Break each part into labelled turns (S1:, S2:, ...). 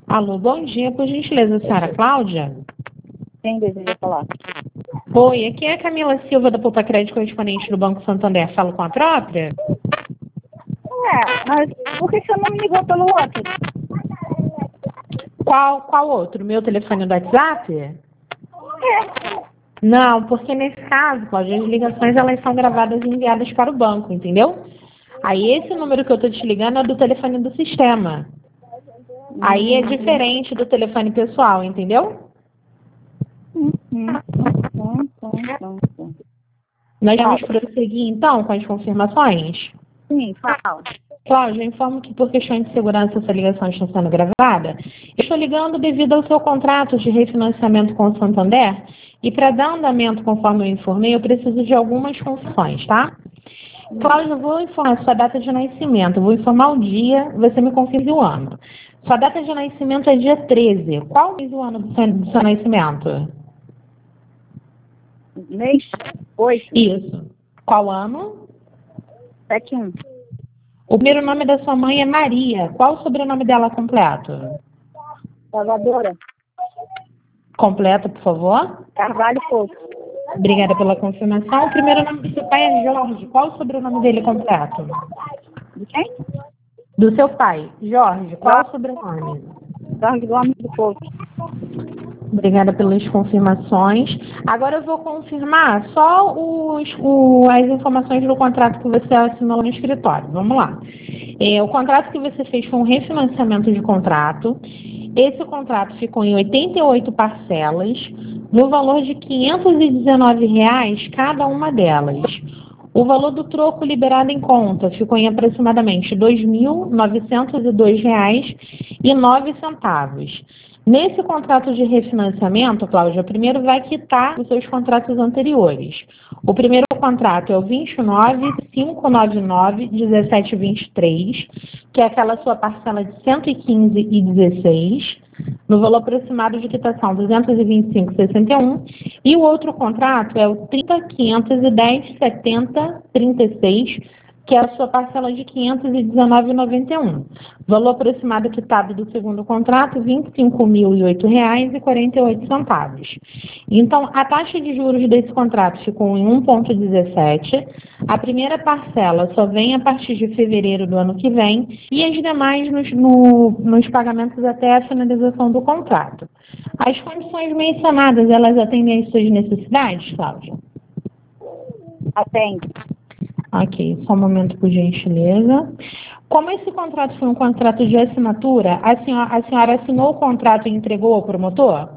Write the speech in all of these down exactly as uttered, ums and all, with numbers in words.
S1: Alô, bom dia, por gentileza, senhora Cláudia?
S2: Quem deseja falar?
S1: Oi, aqui é a Camila Silva, da Poupa Crédito, correspondente do Banco Santander. Falo com a própria?
S2: É, mas por que você não me ligou pelo outro?
S1: Qual, qual outro? Meu telefone do WhatsApp?
S2: É.
S1: Não, porque nesse caso, Cláudia, as ligações elas são gravadas e enviadas para o banco, entendeu? Aí esse número que eu estou te ligando é do telefone do sistema. Aí é diferente do telefone pessoal, entendeu?
S2: Hum, hum, hum, hum, hum, hum.
S1: Nós vamos prosseguir, então, com as confirmações?
S2: Sim, fala.
S1: Cláudia, eu informo que por questões de segurança essa ligação está sendo gravada. Eu estou ligando devido ao seu contrato de refinanciamento com o Santander e para dar andamento conforme eu informei, eu preciso de algumas confissões, tá? Cláudia, eu vou informar sua data de nascimento, eu vou informar o dia, você me confirma o ano. Sua data de nascimento é dia treze. Qual mês do ano do seu, do seu nascimento?
S2: Mês? Oito?
S1: Isso. Qual ano?
S2: Sete um.
S1: O primeiro nome da sua mãe é Maria. Qual o sobrenome dela completo?
S2: Salvadora.
S1: Completo, por favor.
S2: Carvalho Couto.
S1: Obrigada pela confirmação. O primeiro nome do seu pai é Jorge. Qual o sobrenome dele completo?
S2: De quem?
S1: Do seu pai, Jorge. Qual o sobrenome?
S2: Jorge Gomes do Couto.
S1: Obrigada pelas confirmações. Agora eu vou confirmar só os, o, as informações do contrato que você assinou no escritório. Vamos lá. É, o contrato que você fez foi um refinanciamento de contrato. Esse contrato ficou em oitenta e oito parcelas, no valor de quinhentos e dezenove reais cada uma delas. O valor do troco liberado em conta ficou em aproximadamente dois mil novecentos e dois reais e nove centavos. Nesse contrato de refinanciamento, Cláudia, primeiro vai quitar os seus contratos anteriores. O primeiro contrato é o vinte e nove mil quinhentos e noventa e nove reais e dezessete centavos e vinte e três, que é aquela sua parcela de cento e quinze reais e dezesseis centavos, no valor aproximado de quitação duzentos e vinte e cinco reais e sessenta e um centavos, e o outro contrato é o trinta mil quinhentos e dez reais e setenta centavos e trinta e seis centavos, que é a sua parcela de quinhentos e dezenove reais e noventa e um centavos. Valor aproximado quitado do segundo contrato, vinte e cinco mil e oito reais e quarenta e oito centavos. Então, a taxa de juros desse contrato ficou em um vírgula dezessete. A primeira parcela só vem a partir de fevereiro do ano que vem e as demais nos, no, nos pagamentos até a finalização do contrato. As condições mencionadas, elas atendem às suas necessidades, Cláudia?
S2: Atende.
S1: Ok, só um momento, por gentileza. Como esse contrato foi um contrato de assinatura, a senhora, a senhora assinou o contrato e entregou ao promotor?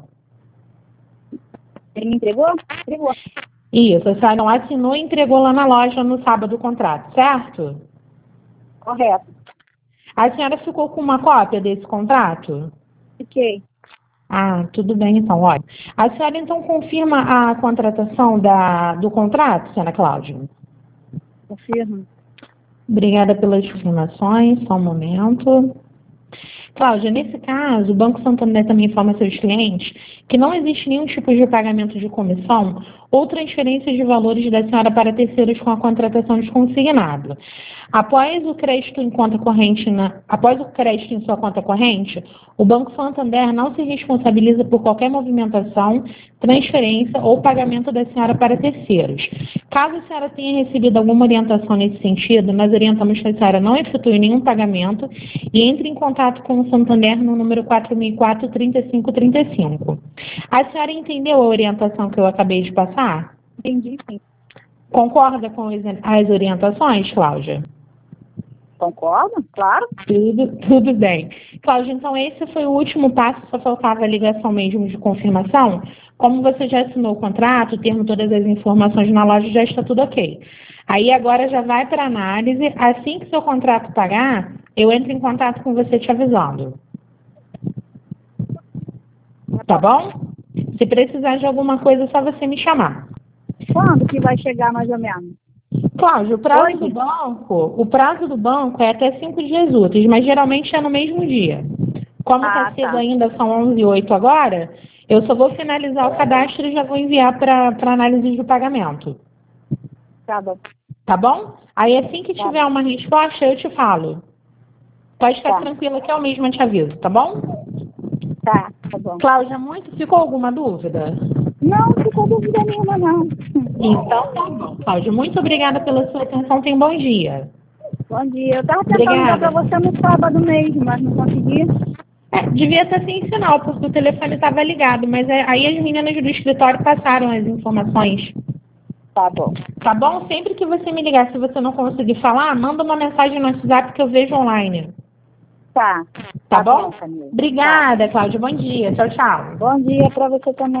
S2: Ele me entregou? Entregou.
S1: Isso, a senhora não assinou e entregou lá na loja no sábado o contrato, certo?
S2: Correto.
S1: A senhora ficou com uma cópia desse contrato?
S2: Fiquei.
S1: Ah, tudo bem então, olha. A senhora então confirma a contratação da, do contrato, senhora Cláudia?
S2: Confirmo.
S1: Obrigada pelas informações, só um momento. Cláudia, nesse caso, o Banco Santander também informa seus clientes que não existe nenhum tipo de pagamento de comissão ou transferência de valores da senhora para terceiros com a contratação de consignado. Após o crédito em conta corrente, na, após o crédito em sua conta corrente, o Banco Santander não se responsabiliza por qualquer movimentação, transferência ou pagamento da senhora para terceiros. Caso a senhora tenha recebido alguma orientação nesse sentido, nós orientamos que a senhora não efetue nenhum pagamento e entre em contato com o Santander no número quatro mil e quatro, trinta e cinco trinta e cinco. A senhora entendeu a orientação que eu acabei de passar?
S2: Entendi, sim.
S1: Concorda com as orientações, Cláudia?
S2: Concordo, claro.
S1: Tudo, tudo bem. Cláudia, então esse foi o último passo, só faltava a ligação mesmo de confirmação. Como você já assinou o contrato, termo todas as informações na loja, já está tudo ok. Aí agora já vai para análise. Assim que seu contrato pagar, eu entro em contato com você te avisando. Tá bom? Se precisar de alguma coisa, é só você me chamar.
S2: Quando que vai chegar mais ou menos?
S1: Cláudio, o prazo
S2: Hoje?
S1: do banco, o prazo do banco é até cinco dias úteis, mas geralmente é no mesmo dia. Como está
S2: Ah,
S1: cedo
S2: tá.
S1: ainda, são onze e oito agora, eu só vou finalizar o cadastro e já vou enviar para análise de pagamento.
S2: Tá bom.
S1: Tá bom? Aí assim que
S2: Tá.
S1: tiver uma resposta, eu te falo. Pode ficar
S2: Tá.
S1: tranquila que eu mesma te aviso, tá bom?
S2: Tá, tá bom.
S1: Cláudia, muito ficou alguma dúvida?
S2: Não, não ficou dúvida nenhuma, não.
S1: Então tá bom, Cláudia. Muito obrigada pela sua atenção. Tenha um bom dia.
S2: Bom dia. Eu tava tentando ligar
S1: Obrigada.
S2: pra você no sábado mesmo, mas não consegui.
S1: É, devia ser sem sinal, porque o telefone estava ligado, mas é- aí as meninas do escritório passaram as informações.
S2: Tá bom.
S1: Tá bom? Sempre que você me ligar, se você não conseguir falar, manda uma mensagem no WhatsApp que eu vejo online.
S2: Tá.
S1: Tá, bom?
S2: Camila.
S1: Obrigada, Cláudia. Bom dia. Tchau, tchau.
S2: Bom dia pra você também.